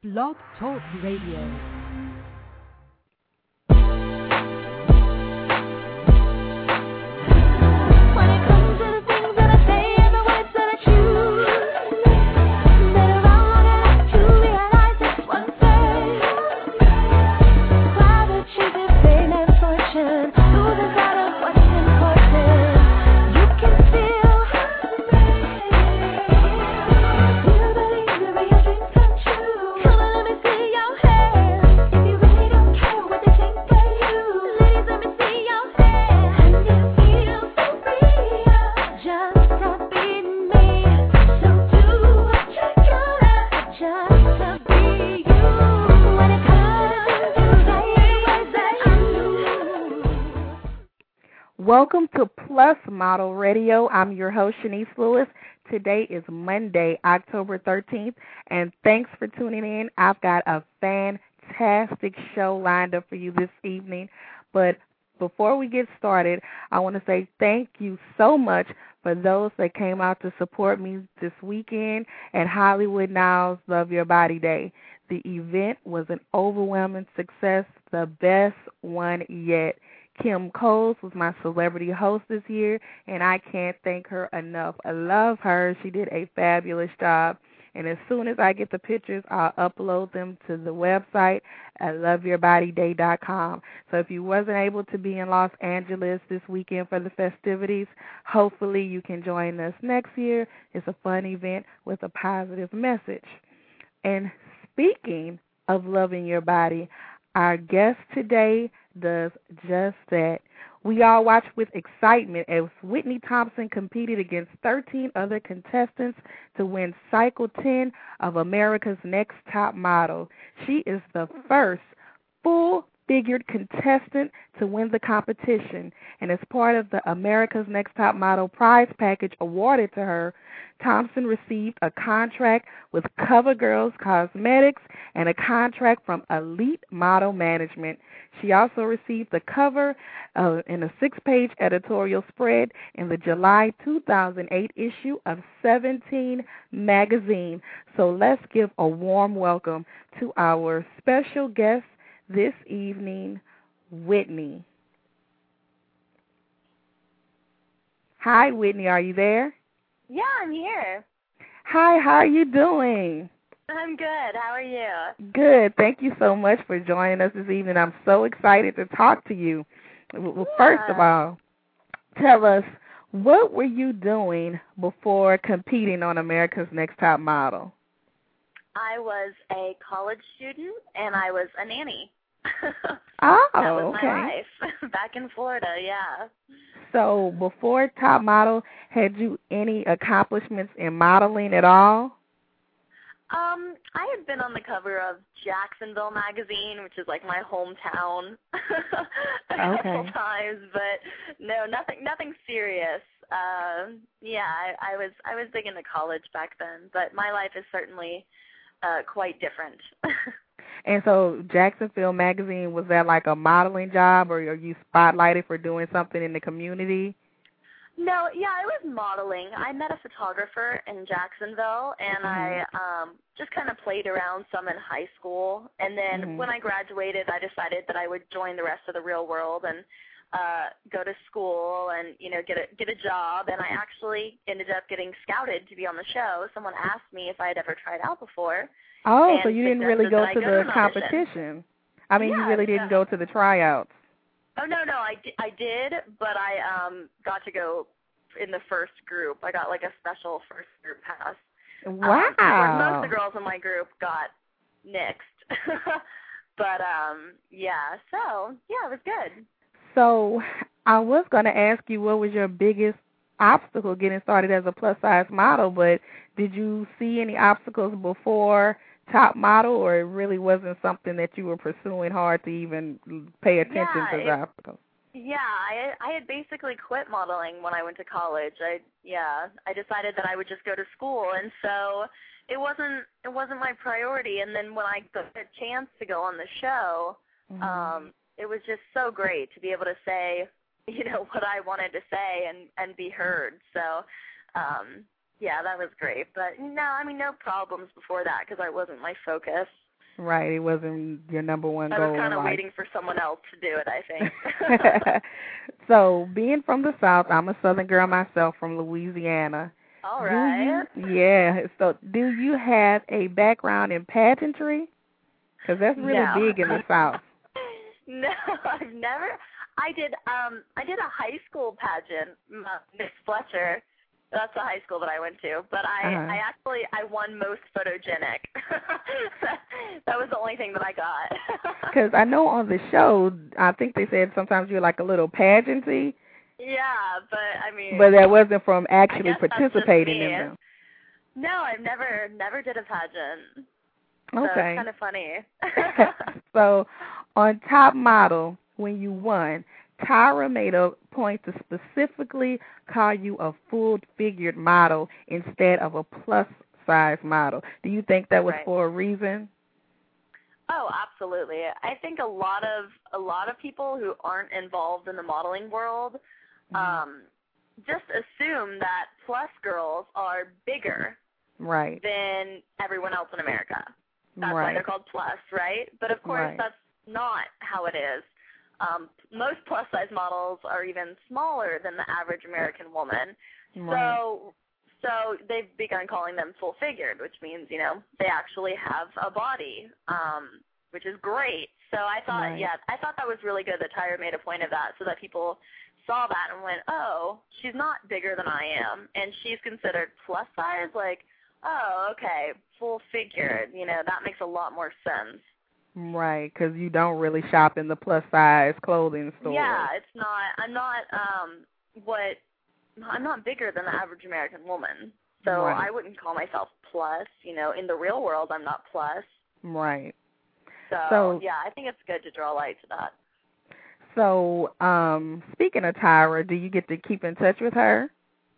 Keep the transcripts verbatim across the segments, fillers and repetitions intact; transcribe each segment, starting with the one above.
Blog Talk Radio. Welcome to Plus Model Radio. I'm your host, Shanice Lewis. Today is Monday, October thirteenth, and thanks for tuning in. I've got a fantastic show lined up for you this evening. But before we get started, I want to say thank you so much for those that came out to support me this weekend at Hollywood Now's Love Your Body Day. The event was an overwhelming success, the best one yet. Kim Coles was my celebrity host this year, and I can't thank her enough. I love her. She did a fabulous job. And as soon as I get the pictures, I'll upload them to the website at love your body day dot com. So if you wasn't able to be in Los Angeles this weekend for the festivities, hopefully you can join us next year. It's a fun event with a positive message. And speaking of loving your body, our guest today does just that. We all watched with excitement as Whitney Thompson competed against thirteen other contestants to win Cycle ten of America's Next Top Model. She is the first full-figured contestant to win the competition, and as part of the America's Next Top Model prize package awarded to her, Thompson received a contract with CoverGirls Cosmetics and a contract from Elite Model Management. She also received the cover uh, in a six-page editorial spread in the July two thousand eight issue of Seventeen magazine. So let's give a warm welcome to our special guest this evening, Whitney. Hi, Whitney. Are you there? Yeah, I'm here. Hi, how are you doing? I'm good. How are you? Good. Thank you so much for joining us this evening. I'm so excited to talk to you. Well, yeah. First of all, tell us, what were you doing before competing on America's Next Top Model? I was a college student, and I was a nanny. Oh, that was okay. my life back in Florida, yeah. So before Top Model, had you any accomplishments in modeling at all? Um, I had been on the cover of Jacksonville magazine, which is like my hometown, a okay. couple times, but no, nothing, nothing serious. Uh, yeah, I, I was, I was big into college back then, but my life is certainly uh, quite different. And so Jacksonville magazine, was that like a modeling job, or are you spotlighted for doing something in the community? No, yeah, I was modeling. I met a photographer in Jacksonville, and mm-hmm. I um, just kind of played around some in high school. And then mm-hmm. when I graduated, I decided that I would join the rest of the real world and uh, go to school and, you know, get a, get a job. And I actually ended up getting scouted to be on the show. Someone asked me if I had ever tried out before. Oh, so you didn't really go to go the to competition. I mean, yeah, you really didn't no. go to the tryouts. Oh, no, no, I, I did, but I um got to go in the first group. I got like a special first group pass. Wow. Um, most of the girls in my group got nixed. But, um, yeah, so, yeah, it was good. So I was going to ask you what was your biggest obstacle getting started as a plus-size model, but did you see any obstacles before Top Model, or it really wasn't something that you were pursuing hard to even pay attention yeah, to the it, obstacles? Yeah, I I had basically quit modeling when I went to college. I yeah, I decided that I would just go to school, and so it wasn't it wasn't my priority. And then when I got a chance to go on the show, mm-hmm. um, it was just so great to be able to say, you know, what I wanted to say and and be heard. So. Um, Yeah, that was great. But no, I mean, no problems before that because I wasn't my focus. Right. It wasn't your number one I goal was kind in of life. waiting for someone else to do it, I think. So, being from the South, I'm a Southern girl myself from Louisiana. All Do right. you? Yeah. So, do you have a background in pageantry? Because that's really No. big in the South. No, I've never. I did. Um, I did a high school pageant, M- Miss Fletcher. That's the high school that I went to. But I, Uh-huh. I actually, I won most photogenic. That was the only thing that I got. Because I know on the show, I think they said sometimes you're like a little pageanty. Yeah, but I mean. But that wasn't from actually I guess that's just participating me. in them. No, I've never, never did a pageant. So Okay. it's kind of funny. So, on Top Model, when you won, Tyra made a point to specifically call you a full-figured model instead of a plus-size model. Do you think that was Right. for a reason? Oh, absolutely. I think a lot of a lot of people who aren't involved in the modeling world Mm-hmm. um, just assume that plus girls are bigger Right. than everyone else in America. That's right. why they're called plus, right? But of course, Right. that's not how it is. Um, most plus-size models are even smaller than the average American woman. Right. So, so they've begun calling them full-figured, which means, you know, they actually have a body, um, which is great. So I thought, Right. yeah, I thought that was really good that Tyra made a point of that so that people saw that and went, oh, she's not bigger than I am, and she's considered plus-size, like, oh, okay, full-figured, you know, that makes a lot more sense. Right, because you don't really shop in the plus-size clothing store. Yeah, it's not, I'm not, um, what, I'm not bigger than the average American woman, so Right. I wouldn't call myself plus, you know, in the real world I'm not plus. Right. So, So- yeah, I think it's good to draw light to that. So, um, speaking of Tyra, do you get to keep in touch with her?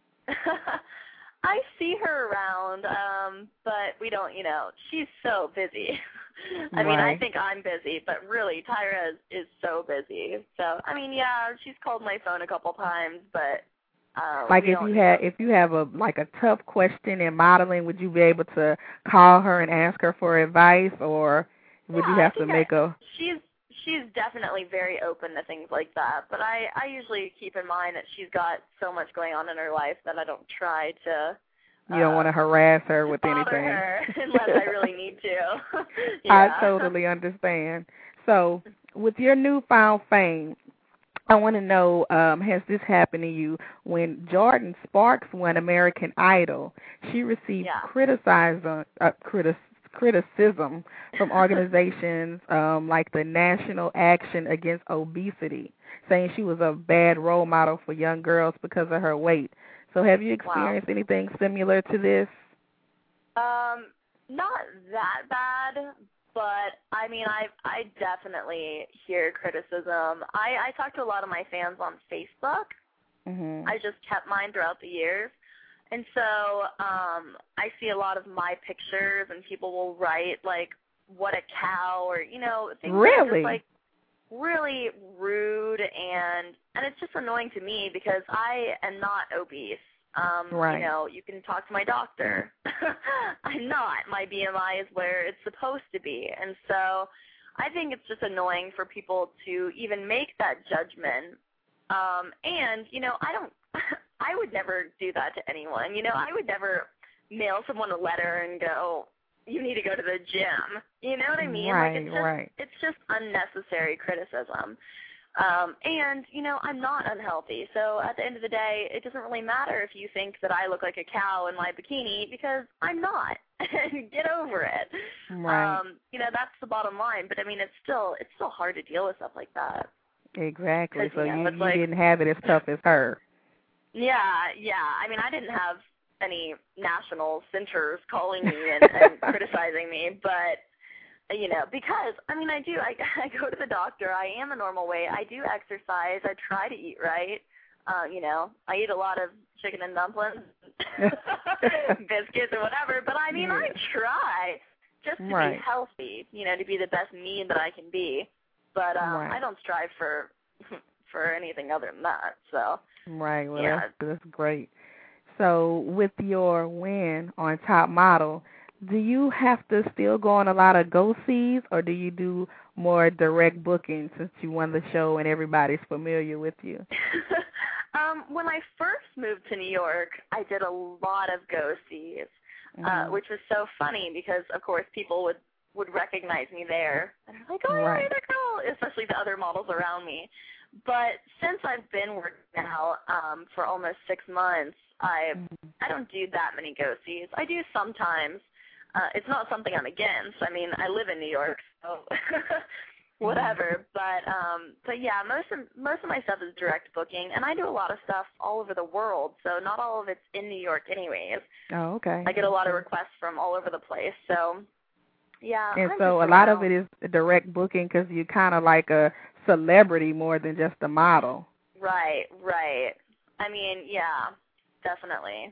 I see her around, um, but we don't, you know, she's so busy. I mean, I Right. think I'm busy, but really, Tyra is, is so busy. So, I mean, yeah, she's called my phone a couple times, but um, Like we if don't, you had, if you have a like a tough question in modeling, would you be able to call her and ask her for advice, or would yeah, you have I to think make I, a? She's she's definitely very open to things like that, but I I usually keep in mind that she's got so much going on in her life that I don't try to. You don't uh, want to harass her with bother anything. her unless I really need to. Yeah. I totally understand. So, with your newfound fame, I want to know, um, has this happened to you? When Jordan Sparks won American Idol, she received Yeah. criticism, uh, critis- criticism from organizations um, like the National Action Against Obesity, saying she was a bad role model for young girls because of her weight. So have you experienced Wow. anything similar to this? Um, not that bad, but I mean, I I definitely hear criticism. I I talk to a lot of my fans on Facebook. Mm-hmm. I just kept mine throughout the years, and so um, I see a lot of my pictures, and people will write like "what a cow" or you know things that are Really? just like really rude, and and it's just annoying to me because I am not obese. Um, Right. You know, you can talk to my doctor. I'm not. My B M I is where it's supposed to be. And so I think it's just annoying for people to even make that judgment. Um, and, you know, I don't, I would never do that to anyone. You know, I would never mail someone a letter and go, you need to go to the gym. You know what I mean? Right, like it's just, right. it's just unnecessary criticism. Um, and, you know, I'm not unhealthy. So at the end of the day, it doesn't really matter if you think that I look like a cow in my bikini because I'm not. Get over it. Right. Um, you know, that's the bottom line. But, I mean, it's still it's still hard to deal with stuff like that. Exactly. 'Cause, So you know, you, it's you like- didn't have it as tough as her. Yeah, yeah. I mean, I didn't have any national centers calling me and, and criticizing me, but you know, because, I mean, I do, I, I go to the doctor, I am a normal weight, I do exercise, I try to eat right, uh, you know, I eat a lot of chicken and dumplings, biscuits or whatever, but I mean, Yeah. I try just to Right. be healthy, you know, to be the best me that I can be, but um, Right. I don't strive for, for anything other than that, so. Right. Well, Yeah. that's, that's great. So with your win on Top Model, Do you have to still go on a lot of go-sees, or do you do more direct booking since you won the show and everybody's familiar with you? um, when I first moved to New York, I did a lot of go-sees, mm-hmm. uh, which was so funny because, of course, people would, would recognize me there. And they're like, oh, right. yeah, they're cool, especially the other models around me. But since I've been working now um, for almost six months, I mm-hmm. I don't do that many go-sees. I do sometimes. Uh, it's not something I'm against. I mean, I live in New York, so whatever. But um, but yeah, most of most of my stuff is direct booking, and I do a lot of stuff all over the world. So not all of it's in New York, anyways. Oh, okay. I get a lot of requests from all over the place. So yeah. And I'm so a lot of it is direct booking because you're kind of like a celebrity more than just a model. Right, right. I mean, yeah, definitely.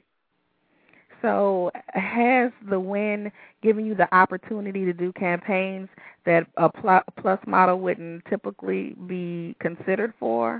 So has the win given you the opportunity to do campaigns that a plus model wouldn't typically be considered for?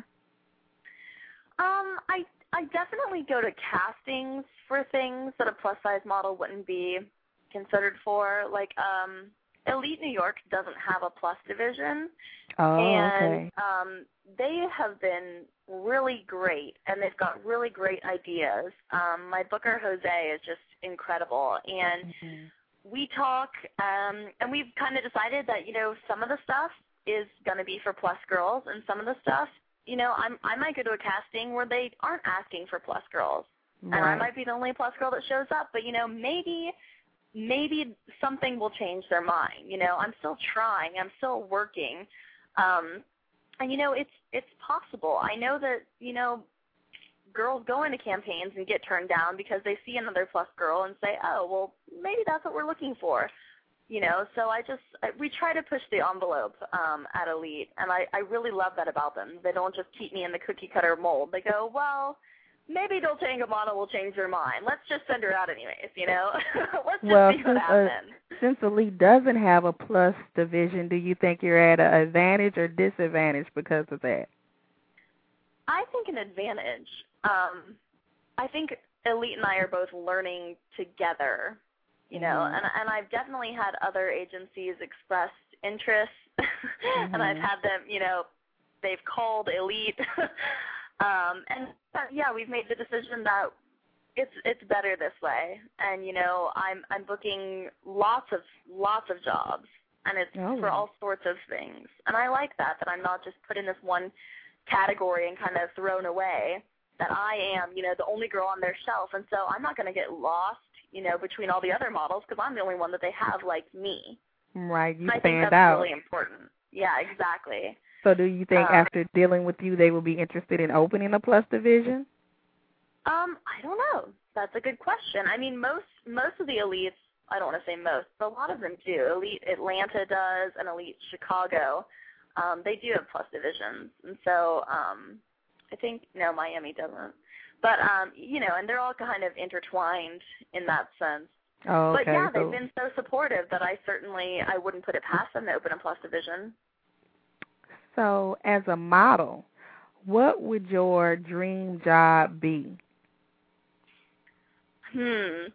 Um, I I definitely go to castings for things that a plus size model wouldn't be considered for. Like, um, Elite New York doesn't have a plus division. Oh, and, okay. um, they have been really great, and they've got really great ideas. Um, my booker, Jose, is just incredible, and mm-hmm. we talk, um, and we've kind of decided that, you know, some of the stuff is going to be for plus girls, and some of the stuff, you know, I'm, I might go to a casting where they aren't asking for plus girls, right. and I might be the only plus girl that shows up, but, you know, maybe maybe something will change their mind. You know, I'm still trying. I'm still working. Um, and, you know, it's it's possible. I know that, you know, girls go into campaigns and get turned down because they see another plus girl and say, oh, well, maybe that's what we're looking for. You know, so I just, I, we try to push the envelope um, at Elite, and I, I really love that about them. They don't just keep me in the cookie-cutter mold. They go, well, maybe Dolce and Gabbana will change their mind. Let's just send her out anyways, you know? Let's just well, see what since, happens. Uh, since Elite doesn't have a plus division, do you think you're at an advantage or disadvantage because of that? I think an advantage. Um, I think Elite and I are both learning together, you know, mm-hmm. and, and I've definitely had other agencies express interest, mm-hmm. and I've had them, you know, they've called Elite. Um, and uh, yeah, we've made the decision that it's it's better this way. And you know, I'm I'm booking lots of lots of jobs, and it's oh. for all sorts of things. And I like that that I'm not just put in this one category and kind of thrown away. That I am, you know, the only girl on their shelf, and so I'm not going to get lost, you know, between all the other models because I'm the only one that they have like me. Right, you I stand think that's out. really important. Yeah, exactly. So do you think um, after dealing with you, they will be interested in opening a plus division? Um, I don't know. That's a good question. I mean, most most of the elites, I don't want to say most, but a lot of them do. Elite Atlanta does, and Elite Chicago. Um, they do have plus divisions. And so um, I think, no, Miami doesn't. But, um, you know, and they're all kind of intertwined in that sense. Oh, okay. But, yeah, so, they've been so supportive that I certainly, I wouldn't put it past them to open a plus division. So as a model, what would your dream job be? Hmm.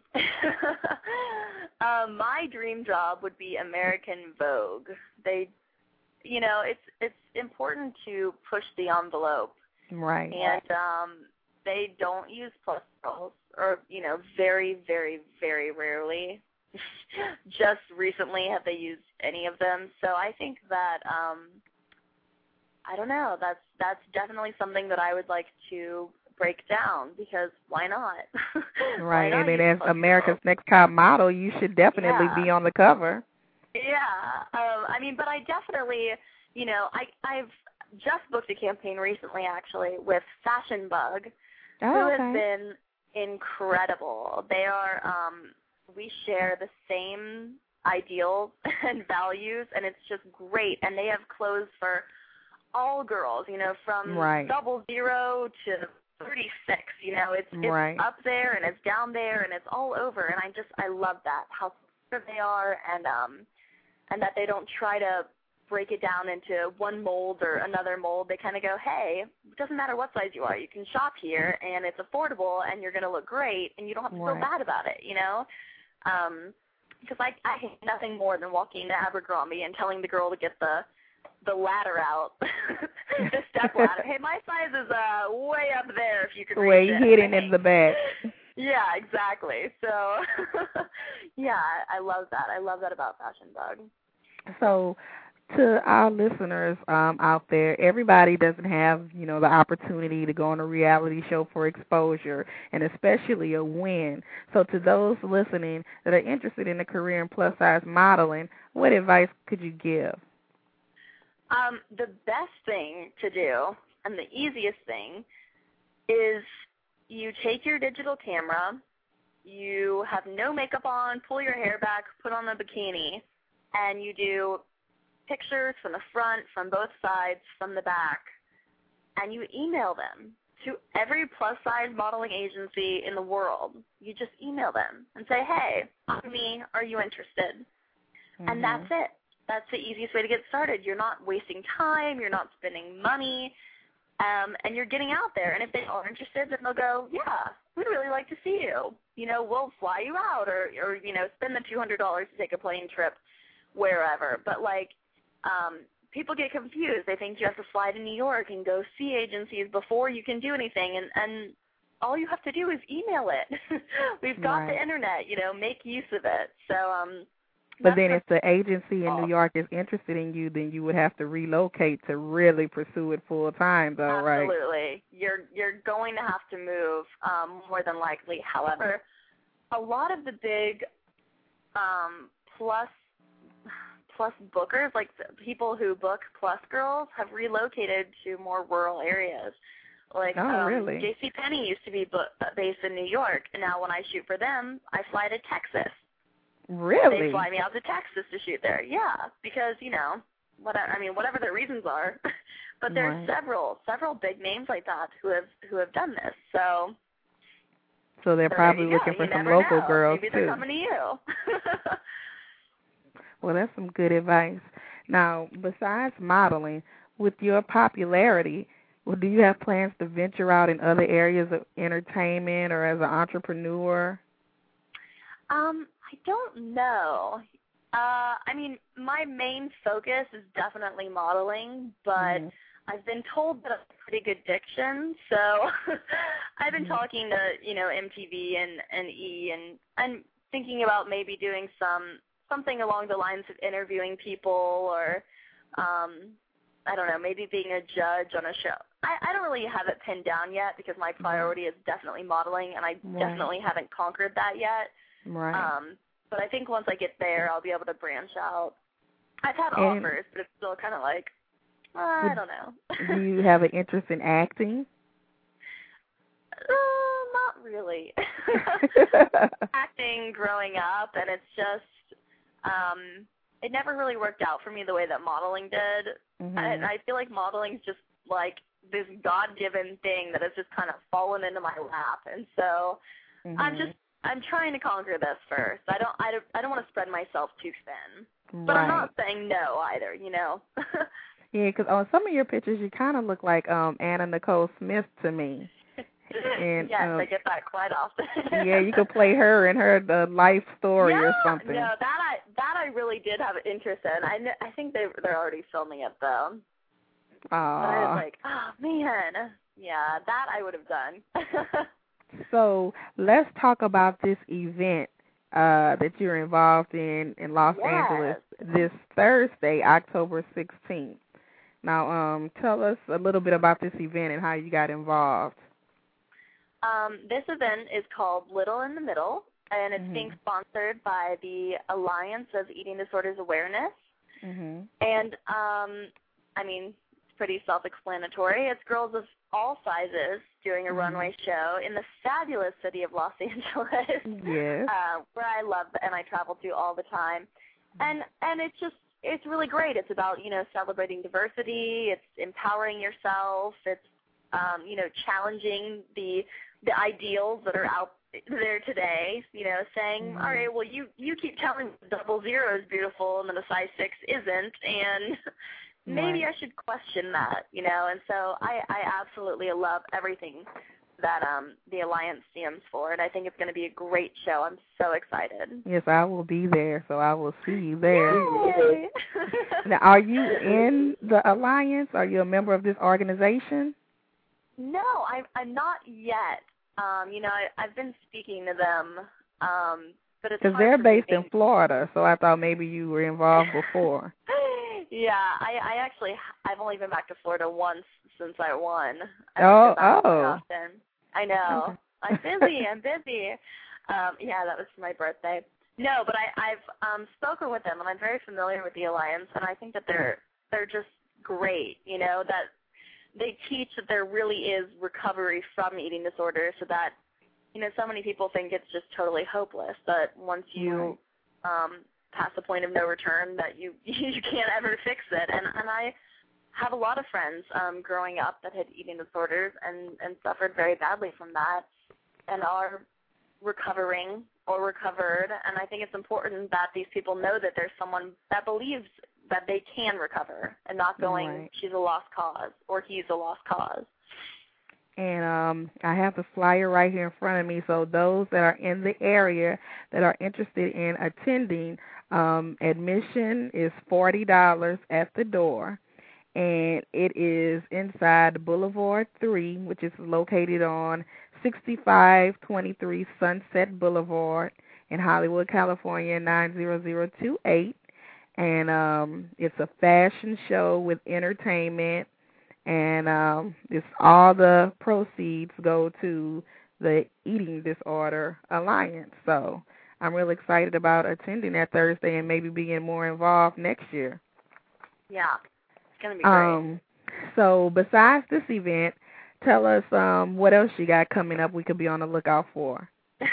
uh, my dream job would be American Vogue. They, you know, it's it's important to push the envelope. Right. And um, they don't use plus girls, or, you know, very, very, very rarely. Just recently have they used any of them. So I think that, um, I don't know, that's that's definitely something that I would like to break down, because why not? Right, why and not then as America's girls? Next Top Model, you should definitely yeah. be on the cover. Yeah, um, I mean, but I definitely, you know, I, I've just booked a campaign recently, actually, with Fashion Bug, oh, who okay. has been incredible. They are, um, we share the same ideals and values, and it's just great. And they have clothes for all girls, you know, from right. double zero to thirty-six, you know, it's, it's right. up there and it's down there and it's all over. And I just, I love that, how supportive they are, and, um, and that they don't try to break it down into one mold or another mold. They kind of go, hey, it doesn't matter what size you are. You can shop here, and it's affordable, and you're going to look great, and you don't have to right. feel bad about it, you know? Um, because I, I hate nothing more than walking into Abercrombie and telling the girl to get the the ladder out, the step ladder. Hey, my size is uh way up there if you could way reach it. hidden in the back. Yeah, exactly. So, yeah, I love that. I love that about Fashion Bug. So, to our listeners um, out there, everybody doesn't have, you know, the opportunity to go on a reality show for exposure and especially a win. So to those listening that are interested in a career in plus-size modeling, what advice could you give? Um, the best thing to do and the easiest thing is you take your digital camera, you have no makeup on, pull your hair back, put on the bikini, and you do pictures from the front, from both sides, from the back, and you email them to every plus-size modeling agency in the world. You just email them and say, hey, I'm me, are you interested? Mm-hmm. And that's it. That's the easiest way to get started. You're not wasting time, you're not spending money, um, and you're getting out there. And if they are interested, then they'll go, yeah, we'd really like to see you. You know, we'll fly you out or, or you know, spend the two hundred dollars to take a plane trip wherever. But, like, um, people get confused. They think you have to fly to New York and go see agencies before you can do anything. And, and all you have to do is email it. We've got right. the Internet, you know, make use of it. So, um, But then if the agency in New York is interested in you, then you would have to relocate to really pursue it full time, though, right? Absolutely. You're you're going to have to move um, more than likely. However, a lot of the big um, plus plus bookers, like the people who book plus girls, have relocated to more rural areas. Like oh, um, really? JCPenney used to be bo- based in New York, and now when I shoot for them, I fly to Texas. Really? They fly me out to Texas to shoot there. Yeah, because, you know, whatever, I mean, whatever their reasons are. But there's right. several, several big names like that who have who have done this. So So they're so probably looking go. for you some never local know. girls, Maybe too. Maybe they're coming to you. Well, that's some good advice. Now, besides modeling, with your popularity, well, do you have plans to venture out in other areas of entertainment or as an entrepreneur? Um, I don't know. Uh, I mean, my main focus is definitely modeling, but mm. I've been told that I have pretty good diction, so I've been mm. talking to, you know, M T V and, and E, and I'm thinking about maybe doing some something along the lines of interviewing people or, um, I don't know, maybe being a judge on a show. I, I don't really have it pinned down yet because my priority is definitely modeling, and I right. definitely haven't conquered that yet. Right. Um, but I think once I get there, I'll be able to branch out. I've had and offers, but it's still kind of like, uh, I don't know. Do you have an interest in acting? Uh, not really. Acting growing up, and it's just, um, it never really worked out for me the way that modeling did. Mm-hmm. I, I feel like modeling's just like this God-given thing that has just kind of fallen into my lap, and so mm-hmm. I'm just I'm trying to conquer this first. I don't I don't I don't want to spread myself too thin, right. but I'm not saying no either. You know. Yeah, because on some of your pictures, you kind of look like um Anna Nicole Smith to me. And, yes, um, I get that quite often. Yeah, you could play her in her the life story yeah, or something. No, that I that I really did have an interest in. I kn- I think they they're already filming it though. Aww. But I was like, oh man, yeah, that I would have done. So let's talk about this event uh, that you're involved in in Los yes. Angeles this Thursday, October sixteenth. Now, um, tell us a little bit about this event and how you got involved. Um, this event is called Little in the Middle, and it's mm-hmm. being sponsored by the Alliance of Eating Disorders Awareness. Mm-hmm. And, um, I mean, it's pretty self-explanatory. It's girls of all sizes doing a mm-hmm. runway show in the fabulous city of Los Angeles, yes. uh, where I love and I travel to all the time. And and it's just, it's really great. It's about, you know, celebrating diversity. It's empowering yourself. It's, um, you know, challenging the the ideals that are out there today, you know, saying, mm-hmm. all right, well, you, you keep telling me double zero is beautiful and then a size six isn't, and maybe right. I should question that, you know. And so I, I absolutely love everything that um, the Alliance stands for, and I think it's going to be a great show. I'm so excited. Yes, I will be there, so I will see you there. Yay! Now, are you in the Alliance? Are you a member of this organization? No, I'm, I'm not yet. Um, you know, I, I've been speaking to them, um, but it's because hard they're for based me in Florida, so I thought maybe you were involved before. Yeah, I, I actually, I've only been back to Florida once since I won. I oh, don't go back oh. very often. I know. Okay. I'm busy. I'm busy. Um, yeah, that was for my birthday. No, but I, I've um, spoken with them, and I'm very familiar with the Alliance, and I think that they're they're just great. You know, that they teach that there really is recovery from eating disorders, so that, you know, so many people think it's just totally hopeless, but once you right. um, past the point of no return, that you you can't ever fix it. And and I have a lot of friends um, growing up that had eating disorders and and suffered very badly from that, and are recovering or recovered. And I think it's important that these people know that there's someone that believes that they can recover, and not going, right. she's a lost cause or he's a lost cause. And um, I have the flyer right here in front of me. So those that are in the area that are interested in attending, um, admission is forty dollars at the door. And it is inside Boulevard three, which is located on sixty-five twenty-three Sunset Boulevard in Hollywood, California, nine zero zero two eight. And um, it's a fashion show with entertainment. And um, it's all the proceeds go to the Eating Disorder Alliance. So I'm really excited about attending that Thursday and maybe being more involved next year. Yeah, it's going to be great. Um, so besides this event, tell us um, what else you got coming up we could be on the lookout for.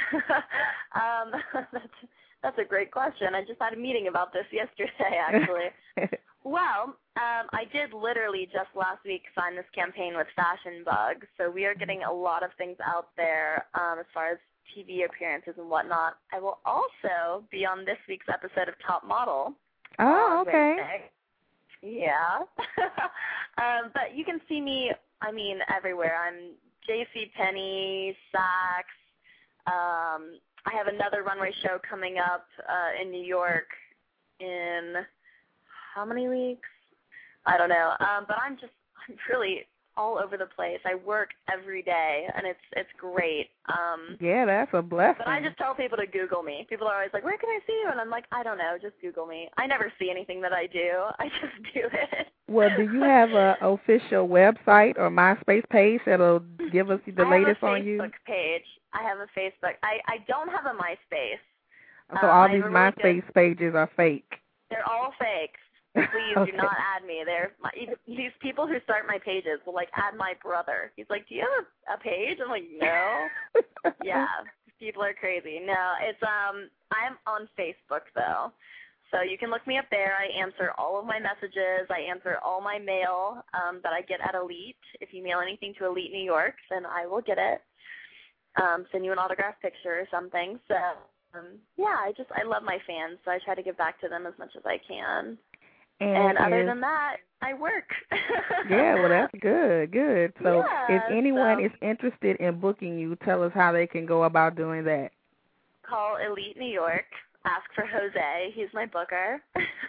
um, that's, that's a great question. I just had a meeting about this yesterday, actually. Well, um, I did literally just last week sign this campaign with Fashion Bug, so we are getting a lot of things out there um, as far as T V appearances and whatnot. I will also be on this week's episode of Top Model. Oh, okay. Wednesday. Yeah. um, but you can see me, I mean, everywhere. I'm JCPenney, Saks. Um, I have another runway show coming up uh, in New York in how many weeks? I don't know. Um, but I'm just, I'm really all over the place. I work every day, and it's it's great. Um, yeah, that's a blessing. But I just tell people to Google me. People are always like, where can I see you? And I'm like, I don't know. Just Google me. I never see anything that I do. I just do it. Well, do you have an official website or MySpace page that'll give us the I latest have a on you? Facebook page. I have a Facebook. I, I don't have a MySpace. So um, all I these have a really MySpace good, pages are fake. They're all fakes. Please okay. do not add me. They're my, these people who start my pages will like add my brother. He's like, do you have a, a page? I'm like, no. Yeah, people are crazy. No, it's um, I'm on Facebook though, so you can look me up there. I answer all of my messages. I answer all my mail um, that I get at Elite. If you mail anything to Elite New York, then I will get it. Um, send you an autographed picture or something. So um, yeah, I just I love my fans, so I try to give back to them as much as I can. And, and other is, than that, I work. yeah, well, that's good, good. So yeah, if anyone so is interested in booking you, tell us how they can go about doing that. Call Elite New York. Ask for Jose. He's my booker.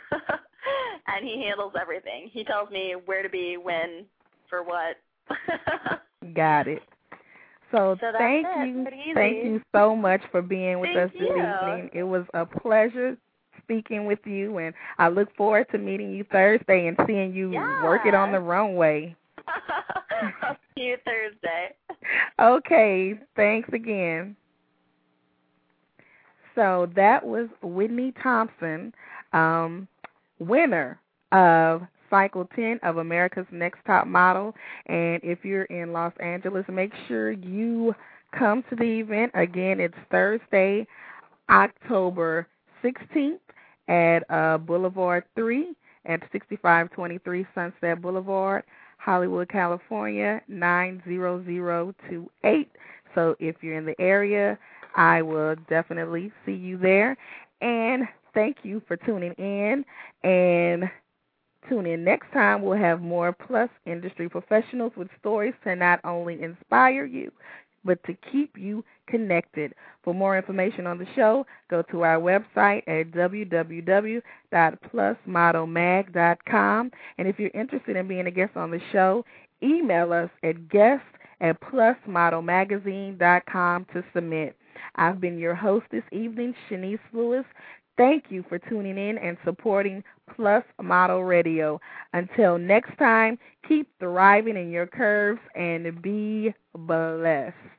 And he handles everything. He tells me where to be, when, for what. Got it. So, so thank it. you. Thank you so much for being with thank us this you. evening. It was a pleasure speaking with you, and I look forward to meeting you Thursday and seeing you yeah. work it on the runway. I'll see you Thursday. Okay, thanks again. So that was Whitney Thompson, um, winner of Cycle ten of America's Next Top Model. And if you're in Los Angeles, make sure you come to the event. Again, it's Thursday, October sixteenth at uh, Boulevard three at sixty-five twenty-three Sunset Boulevard, Hollywood, California, nine zero zero two eight. So if you're in the area, I will definitely see you there. And thank you for tuning in. And tune in next time. We'll have more Plus industry professionals with stories to not only inspire you, but to keep you connected. For more information on the show, go to our website at w w w dot plus model mag dot com. And if you're interested in being a guest on the show, email us at guest at plus model magazine dot com to submit. I've been your host this evening, Shanice Lewis. Thank you for tuning in and supporting Plus Model Radio. Until next time, keep thriving in your curves and be blessed.